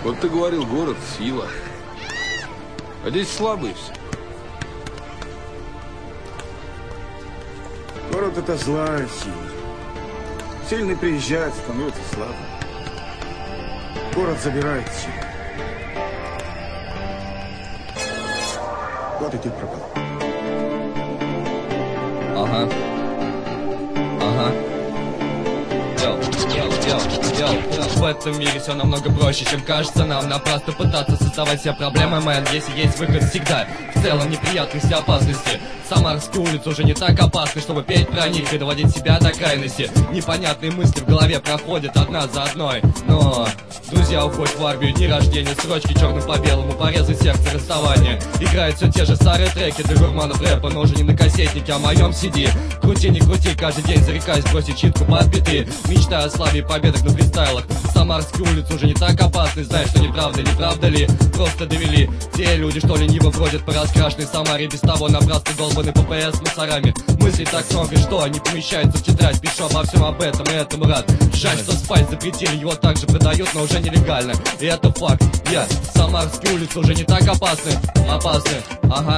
Вот ты говорил, город — сила. А здесь слабые все. Город — это злая сила. Сильный приезжает, становится слабым. Город забирает силу. Вот и ты пропал. Ага. В этом мире все намного проще, чем кажется нам. Напрасно пытаться создавать себе проблемы, мэн. Если есть выход всегда, в целом неприятности, опасности. Самарские улицы уже не так опасны, чтобы петь про них и доводить себя до крайности. Непонятные мысли в голове проходят одна за одной. Но друзья уходят в армию, дни рождения, строчки черным по белому, порезы сердца, расставания. Играют все те же старые треки для гурманов рэпа, но уже не на кассетнике, а моем CD. Крути, не крути, каждый день зарекаюсь бросить читку под биты. Мечтаю о славе и победах на фристайлах. Самарские улицы уже не так опасны, знаешь, что неправда, не правда ли? Просто довели те люди, что лениво бродят по раскрашенной Самаре, без того напрасно долбанный ППС с мусорами. Мыслей так много, что они помещаются в тетрадь. Пишу обо всем об этом, и этому рад. Жаль, что спать запретили, его также продают, но уже нелегально. И это факт, Самарские улицы уже не так опасны. Опасны, ага.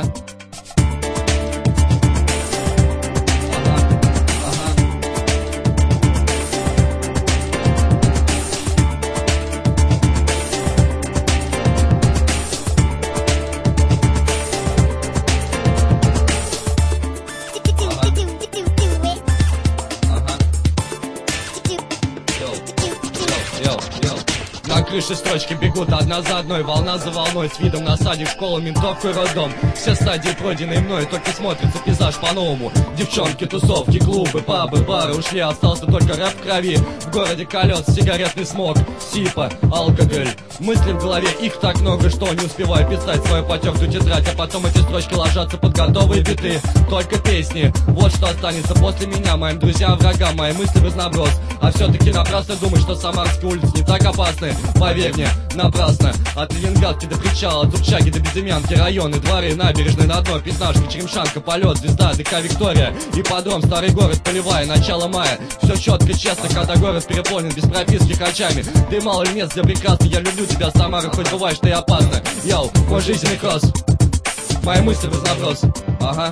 На крыше строчки бегут одна за одной, волна за волной, с видом на садик, школу, ментовку и роддом. Все стадии пройденные мной, только смотрится пейзаж по-новому. Девчонки, тусовки, клубы, пабы, бары ушли, остался только рэп в крови. В городе колес, сигаретный смог, сипа, алкоголь. Мысли в голове, их так много, что не успеваю писать свою потертую тетрадь. А потом эти строчки ложатся под готовые биты. Только песни, вот что останется после меня. Моим друзьям, врагам, мои мысли в разноброс. А все-таки напрасно думать, что самарские улицы не так опасны. Поверь мне, напрасно. От Ленинградки до Причала, от Зубчаги до Безымянки, районы, дворы, набережные на дно, Пятнашка, Черемшанка, Полет, Звезда, ДК Виктория, ипподром, Старый город, Полевая, начало мая. Все четко, честно, когда город переполнен без прописки хачами. Ты мало ли мест, где прекрасно, я люблю тебя, Самара, хоть бывает, что и опасно. Йоу, мой жизненный кросс, мои мысли в разноброс, ага.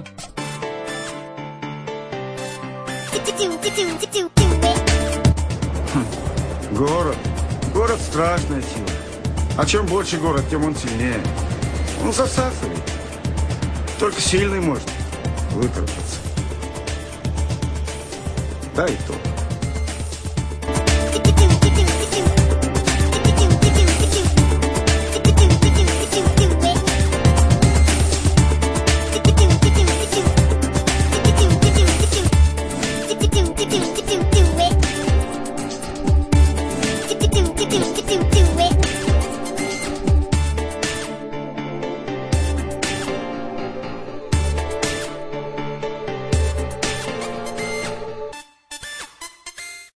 Город страшная сила. А чем больше город, тем он сильнее. Он засасывает. Только сильный может выкрутиться. Да и то.